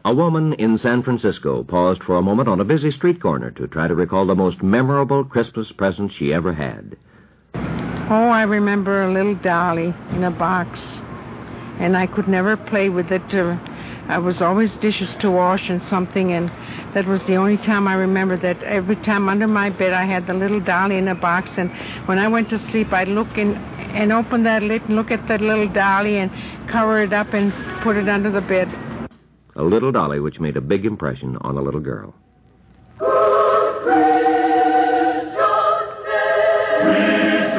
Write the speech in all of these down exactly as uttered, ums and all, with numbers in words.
A woman in San Francisco paused for a moment on a busy street corner to try to recall the most memorable Christmas present she ever had. Oh, I remember a little dolly in a box, and I could never play with it. Uh, I was always dishes to wash and something, and that was the only time I remember that every time under my bed I had the little dolly in a box, and when I went to sleep I'd look in and open that lid and look at that little dolly and cover it up and put it under the bed. A little dolly which made a big impression on a little girl. Good Christian day.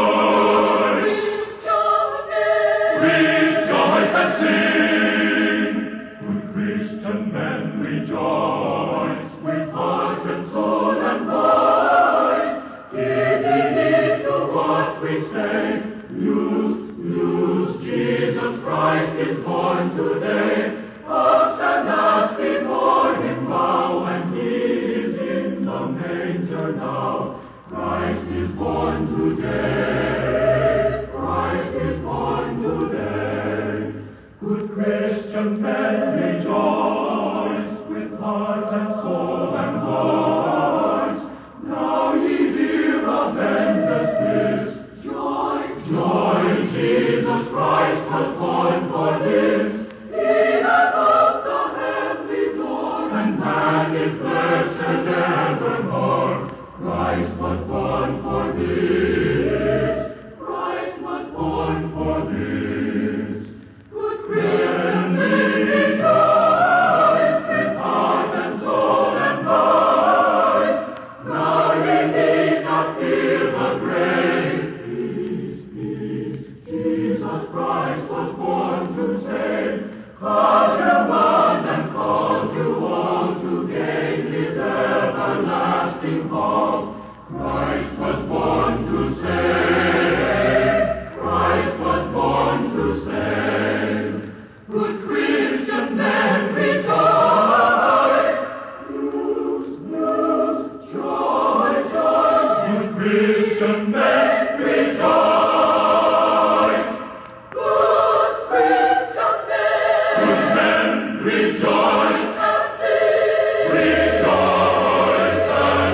Rejoice, rejoice and sing. Good Christian men, rejoice with heart and soul and voice. Give heed to what we say. News, news, Jesus Christ is born today. Ox and ass before him bow, and he is in the manger now. Christ is born today. Christ is born today. Good Christian men, rejoice with heart and soul and voice. Now ye hear of endless bliss. Joy, joy, Jesus Christ was born for this. He hath opened the heavenly door, and man is blessed evermore. Christ was born for this. Christ was born for this. Good Christian men, rejoice with heart and soul and voice. Now ye need not fear the grave. Peace, peace, Jesus Christ was born to save. Cause you one and cause you all to gain his everlasting hope. Christ was born to save. Christ was born to save. Good Christian men, rejoice. News, news, joy, joy. Good Christian men, rejoice. Good Christian men. Good men, rejoice and sing. Rejoice and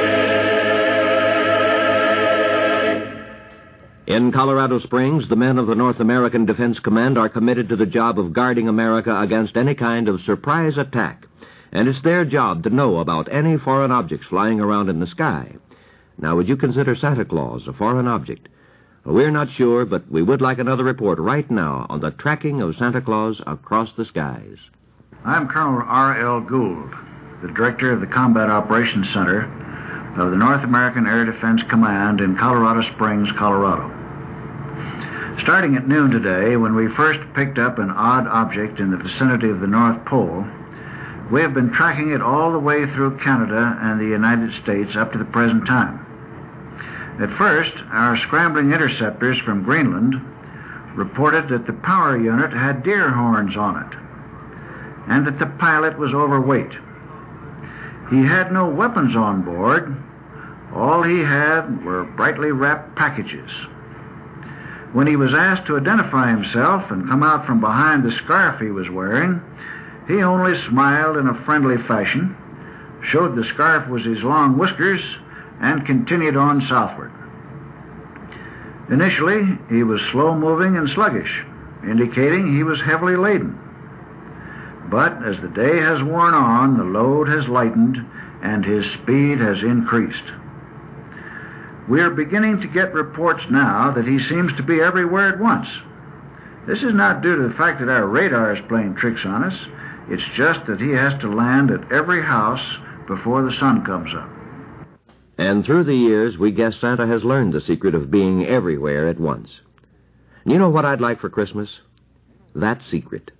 sing. In Colorado Springs, the men of the North American Defense Command are committed to the job of guarding America against any kind of surprise attack. And it's their job to know about any foreign objects flying around in the sky. Now, would you consider Santa Claus a foreign object? We're not sure, but we would like another report right now on the tracking of Santa Claus across the skies. I'm Colonel R L Gould, the director of the Combat Operations Center of the North American Air Defense Command in Colorado Springs, Colorado. Starting at noon today, when we first picked up an odd object in the vicinity of the North Pole, we have been tracking it all the way through Canada and the United States up to the present time. At first, our scrambling interceptors from Greenland reported that the power unit had deer horns on it, and that the pilot was overweight. He had no weapons on board. All he had were brightly wrapped packages. When he was asked to identify himself and come out from behind the scarf he was wearing, he only smiled in a friendly fashion, showed the scarf was his long whiskers, and continued on southward. Initially, he was slow-moving and sluggish, indicating he was heavily laden. But as the day has worn on, the load has lightened and his speed has increased. We are beginning to get reports now that he seems to be everywhere at once. This is not due to the fact that our radar is playing tricks on us. It's just that he has to land at every house before the sun comes up. And through the years, we guess Santa has learned the secret of being everywhere at once. You know what I'd like for Christmas? That secret.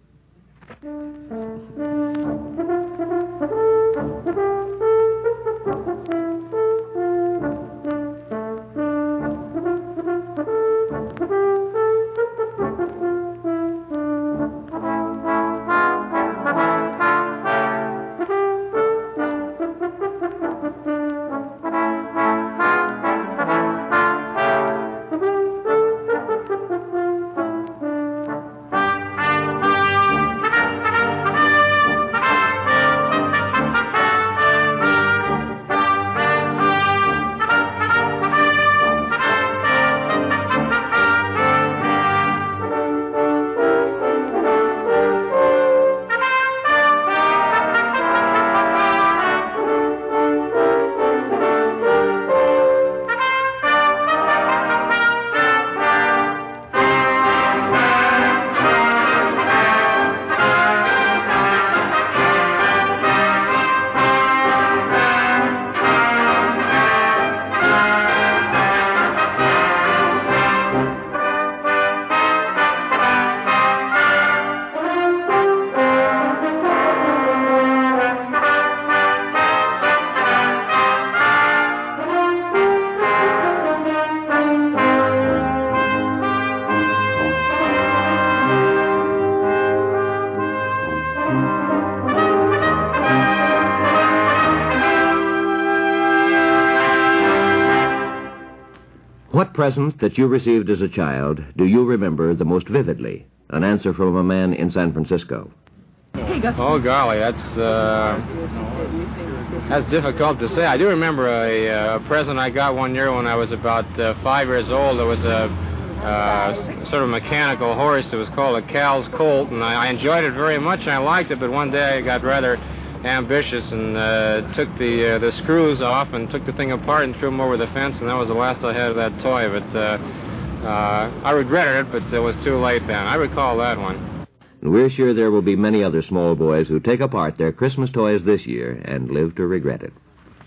What present that you received as a child do you remember the most vividly? An answer from a man in San Francisco. Oh, golly, that's uh, that's difficult to say. I do remember a, a present I got one year when I was about uh, five years old. There was a uh, sort of mechanical horse. It was called a Cal's Colt, and I, I enjoyed it very much, and I liked it, but one day I got rather ambitious and uh, took the uh, the screws off and took the thing apart and threw them over the fence, and that was the last I had of that toy. But uh, uh, I regretted it, but it was too late then. I recall that one. And we're sure there will be many other small boys who take apart their Christmas toys this year and live to regret it.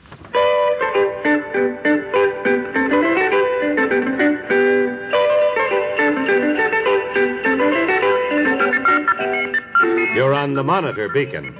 You're on the Monitor Beacon.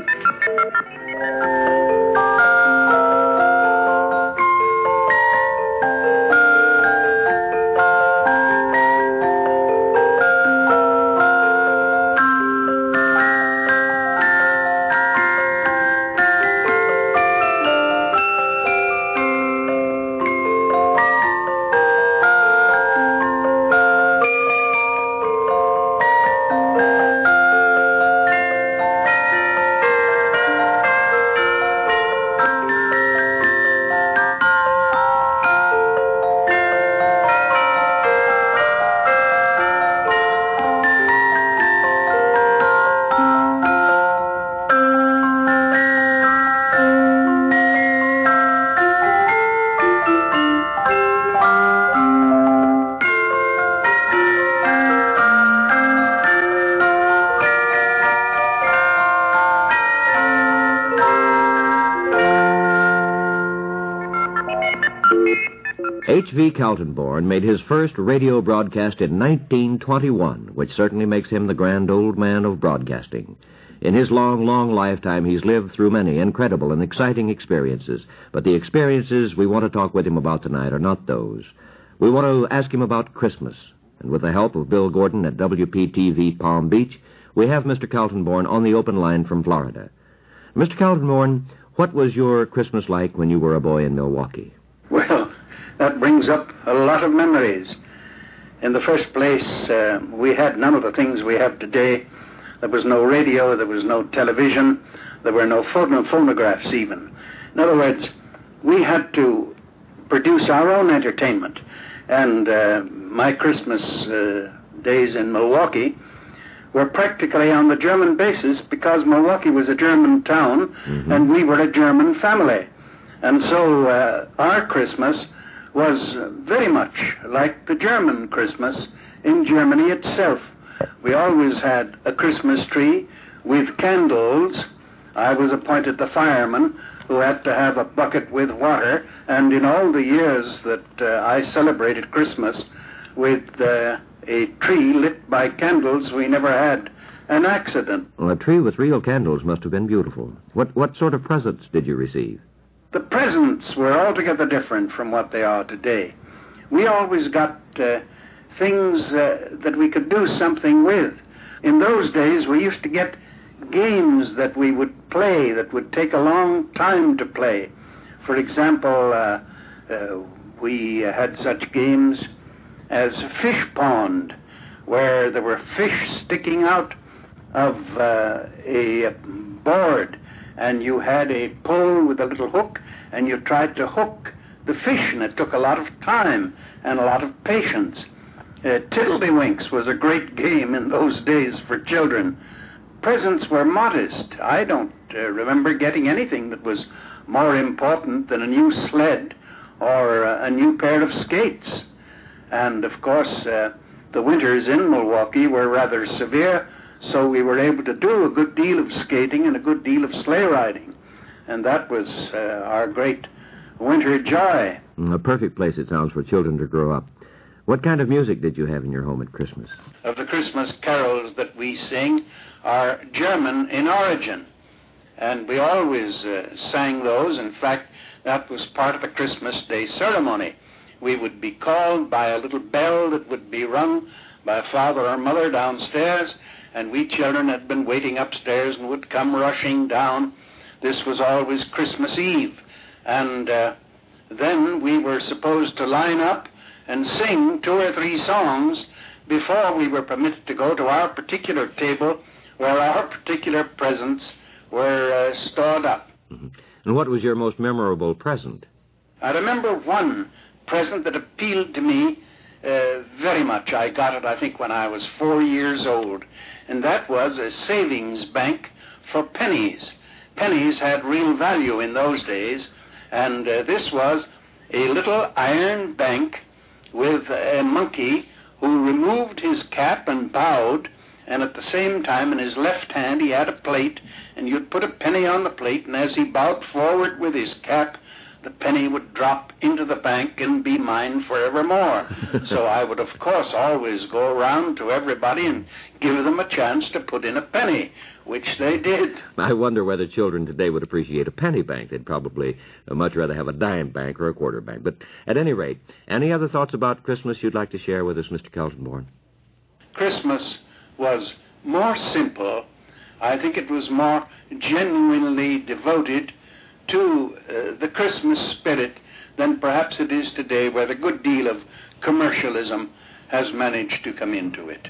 H V Kaltenborn made his first radio broadcast in nineteen twenty-one, which certainly makes him the grand old man of broadcasting. In his long, long lifetime, he's lived through many incredible and exciting experiences, but the experiences we want to talk with him about tonight are not those. We want to ask him about Christmas, and with the help of Bill Gordon at W P T V Palm Beach, we have Mister Kaltenborn on the open line from Florida. Mister Kaltenborn, what was your Christmas like when you were a boy in Milwaukee? Well, that brings up a lot of memories. In the first place, uh, we had none of the things we have today. There was no radio, there was no television, there were no phon- phonographs even. In other words, we had to produce our own entertainment. And uh, my Christmas uh, days in Milwaukee were practically on the German basis because Milwaukee was a German town, mm-hmm. and we were a German family. And so uh, our Christmas was very much like the German Christmas in Germany itself. We always had a Christmas tree with candles. I was appointed the fireman who had to have a bucket with water, and in all the years that uh, I celebrated Christmas with uh, a tree lit by candles, we never had an accident. Well, a tree with real candles must have been beautiful. What, what sort of presents did you receive? The presents were altogether different from what they are today. We always got uh, things uh, that we could do something with. In those days, we used to get games that we would play that would take a long time to play. For example, uh, uh, we had such games as Fish Pond, where there were fish sticking out of uh, a board, and you had a pole with a little hook, and you tried to hook the fish, and it took a lot of time and a lot of patience. Uh, Tiddlywinks was a great game in those days for children. Presents were modest. I don't uh, remember getting anything that was more important than a new sled or uh, a new pair of skates. And, of course, uh, the winters in Milwaukee were rather severe, so we were able to do a good deal of skating and a good deal of sleigh riding. And that was uh, our great winter joy. A perfect place, it sounds, for children to grow up. What kind of music did you have in your home at Christmas? Of the Christmas carols that we sing are German in origin. And we always uh, sang those. In fact, that was part of the Christmas Day ceremony. We would be called by a little bell that would be rung by a father or mother downstairs, and we children had been waiting upstairs and would come rushing down. This was always Christmas Eve. And uh, then we were supposed to line up and sing two or three songs before we were permitted to go to our particular table where our particular presents were uh, stored up. Mm-hmm. And what was your most memorable present? I remember one present that appealed to me uh, very much. I got it, I think, when I was four years old, and that was a savings bank for pennies. Pennies had real value in those days, and uh, this was a little iron bank with a monkey who removed his cap and bowed, and at the same time in his left hand he had a plate, and you'd put a penny on the plate, and as he bowed forward with his cap, the penny would drop into the bank and be mine forevermore. So I would, of course, always go around to everybody and give them a chance to put in a penny, which they did. I wonder whether children today would appreciate a penny bank. They'd probably much rather have a dime bank or a quarter bank. But at any rate, any other thoughts about Christmas you'd like to share with us, Mister Kaltenborn? Christmas was more simple. I think it was more genuinely devoted to uh, the Christmas spirit than perhaps it is today, where a good deal of commercialism has managed to come into it.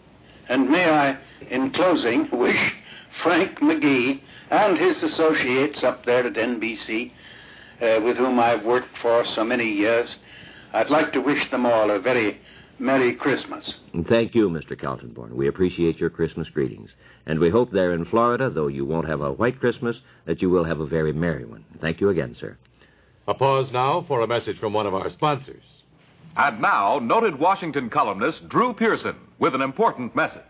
And may I, in closing, wish Frank McGee and his associates up there at N B C, uh, with whom I've worked for so many years, I'd like to wish them all a very Merry Christmas. And thank you, Mister Kaltenborn. We appreciate your Christmas greetings. And we hope there in Florida, though you won't have a white Christmas, that you will have a very merry one. Thank you again, sir. A pause now for a message from one of our sponsors. And now, noted Washington columnist Drew Pearson with an important message.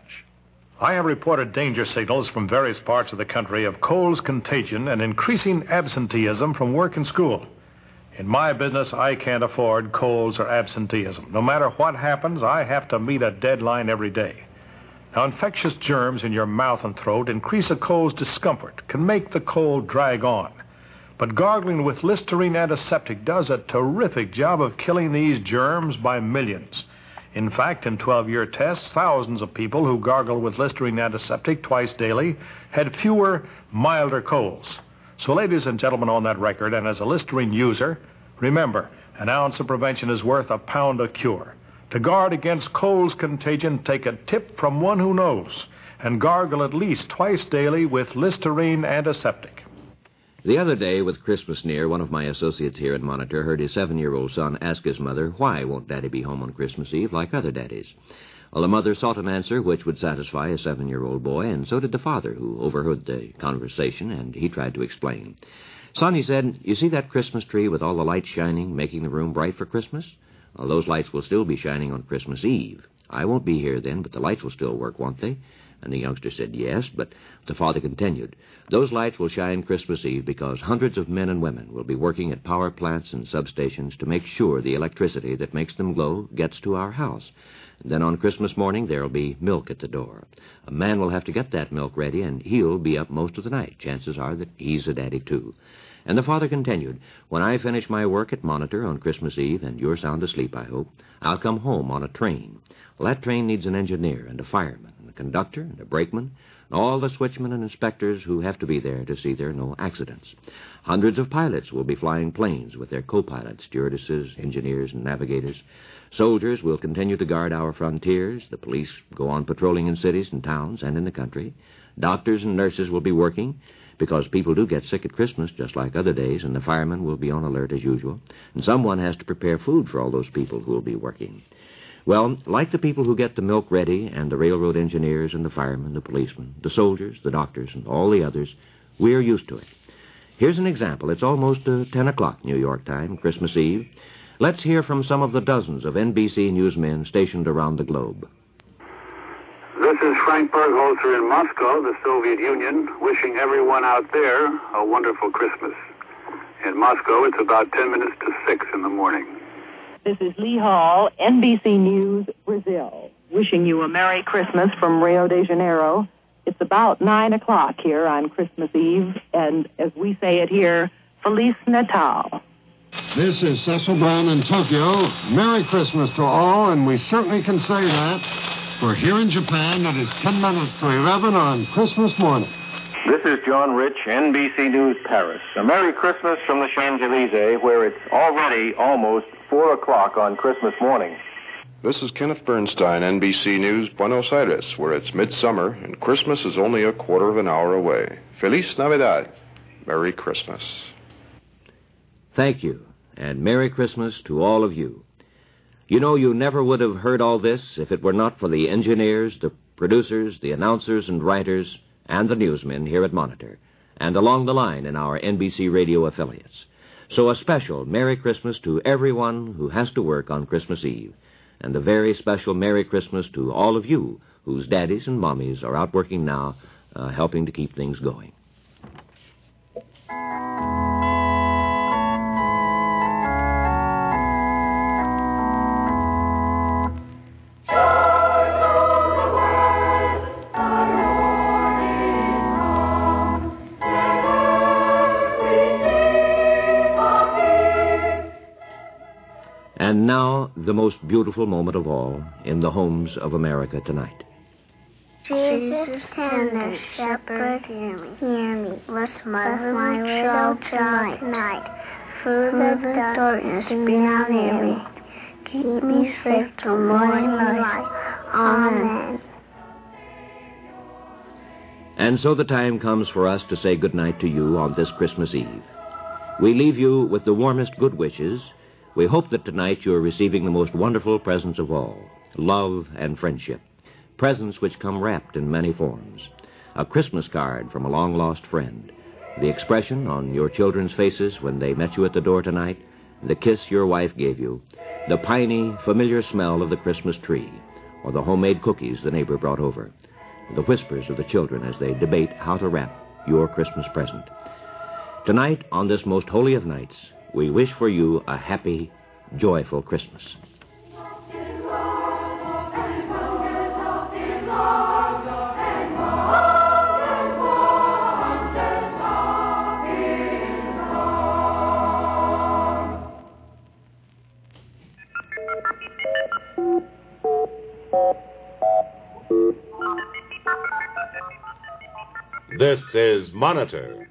I have reported danger signals from various parts of the country of cold's contagion and increasing absenteeism from work and school. In my business, I can't afford colds or absenteeism. No matter what happens, I have to meet a deadline every day. Now, infectious germs in your mouth and throat increase a cold's discomfort, can make the cold drag on. But gargling with Listerine antiseptic does a terrific job of killing these germs by millions. In fact, in twelve-year tests, thousands of people who gargled with Listerine antiseptic twice daily had fewer, milder colds. So, ladies and gentlemen on that record, and as a Listerine user, remember, an ounce of prevention is worth a pound of cure. To guard against cold's contagion, take a tip from one who knows, and gargle at least twice daily with Listerine antiseptic. The other day, with Christmas near, one of my associates here at Monitor heard his seven-year-old son ask his mother, why won't Daddy be home on Christmas Eve like other daddies? Well, the mother sought an answer which would satisfy a seven-year-old boy, and so did the father, who overheard the conversation, and he tried to explain. Son, he said, you see that Christmas tree with all the lights shining, making the room bright for Christmas? Well, those lights will still be shining on Christmas Eve. I won't be here then, but the lights will still work, won't they? And the youngster said yes, but the father continued, those lights will shine Christmas Eve because hundreds of men and women will be working at power plants and substations to make sure the electricity that makes them glow gets to our house. And then on Christmas morning, there'll be milk at the door. A man will have to get that milk ready, and he'll be up most of the night. Chances are that he's a daddy, too. And the father continued, when I finish my work at Monitor on Christmas Eve, and you're sound asleep, I hope, I'll come home on a train. Well, that train needs an engineer and a fireman and a conductor and a brakeman, and all the switchmen and inspectors who have to be there to see there are no accidents. Hundreds of pilots will be flying planes with their co-pilots, stewardesses, engineers, and navigators. Soldiers will continue to guard our frontiers. The police go on patrolling in cities and towns and in the country. Doctors and nurses will be working, because people do get sick at Christmas, just like other days, and the firemen will be on alert as usual. And someone has to prepare food for all those people who will be working. Well, like the people who get the milk ready, and the railroad engineers and the firemen, the policemen, the soldiers, the doctors, and all the others, we're used to it. Here's an example. It's almost uh, ten o'clock New York time, Christmas Eve. Let's hear from some of the dozens of N B C newsmen stationed around the globe. This is Frank Bergholzer in Moscow, the Soviet Union, wishing everyone out there a wonderful Christmas. In Moscow, it's about ten minutes to six in the morning. This is Lee Hall, N B C News, Brazil, wishing you a Merry Christmas from Rio de Janeiro. It's about nine o'clock here on Christmas Eve, and as we say it here, Feliz Natal. This is Cecil Brown in Tokyo. Merry Christmas to all, and we certainly can say that. We're here in Japan. It is ten minutes to eleven on Christmas morning. This is John Rich, N B C News, Paris. A Merry Christmas from the Champs-Élysées, where it's already almost four o'clock on Christmas morning. This is Kenneth Bernstein, N B C News, Buenos Aires, where it's midsummer and Christmas is only a quarter of an hour away. Feliz Navidad. Merry Christmas. Thank you, and Merry Christmas to all of you. You know, you never would have heard all this if it were not for the engineers, the producers, the announcers and writers, and the newsmen here at Monitor, and along the line in our N B C radio affiliates. So a special Merry Christmas to everyone who has to work on Christmas Eve, and a very special Merry Christmas to all of you whose daddies and mommies are out working now, uh, helping to keep things going. And now, the most beautiful moment of all in the homes of America tonight. Jesus, tender shepherd, hear me, hear me. Bless my little child tonight, tonight. Through the darkness, be now near me. Keep me safe till morning light. Amen. And so the time comes for us to say goodnight to you on this Christmas Eve. We leave you with the warmest good wishes. We hope that tonight you are receiving the most wonderful presents of all, love and friendship, presents which come wrapped in many forms, a Christmas card from a long-lost friend, the expression on your children's faces when they met you at the door tonight, the kiss your wife gave you, the piney, familiar smell of the Christmas tree, or the homemade cookies the neighbor brought over, the whispers of the children as they debate how to wrap your Christmas present. Tonight, on this most holy of nights, we wish for you a happy, joyful Christmas. This is Monitor,